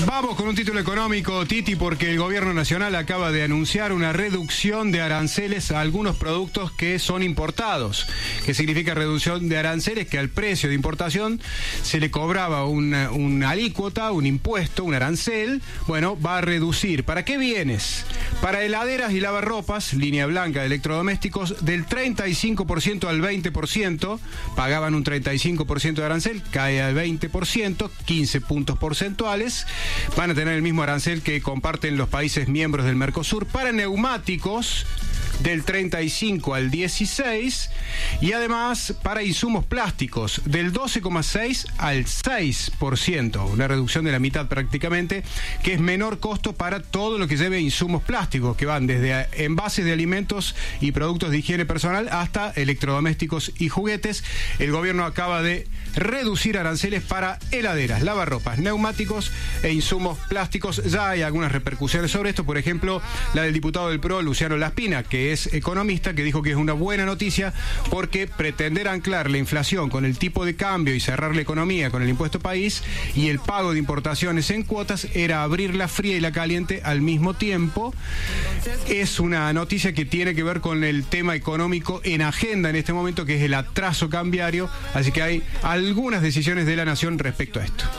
Vamos con un título económico, Titi, porque el gobierno nacional acaba de anunciar una reducción de aranceles a algunos productos que son importados. ¿Qué significa reducción de aranceles? Que al precio de importación se le cobraba una alícuota, un impuesto, un arancel. Bueno, va a reducir. ¿Para qué bienes? Para heladeras y lavarropas, línea blanca de electrodomésticos, del 35% al 20%. Pagaban un 35% de arancel, cae al 20%, 15 puntos porcentuales. Van a tener el mismo arancel que comparten los países miembros del Mercosur. Para neumáticos, del 35 al 16, y además para insumos plásticos del 12,6 al 6%, una reducción de la mitad prácticamente, que es menor costo para todo lo que lleve insumos plásticos, que van desde envases de alimentos y productos de higiene personal hasta electrodomésticos y juguetes. El gobierno acaba de reducir aranceles para heladeras, lavarropas, neumáticos e insumos plásticos. Ya hay algunas repercusiones sobre esto, por ejemplo, la del diputado del PRO, Luciano Laspina, que es economista, que dijo que es una buena noticia porque pretender anclar la inflación con el tipo de cambio y cerrar la economía con el impuesto país y el pago de importaciones en cuotas era abrir la fría y la caliente al mismo tiempo. Es una noticia que tiene que ver con el tema económico en agenda en este momento, que es el atraso cambiario, así que hay algunas decisiones de la Nación respecto a esto.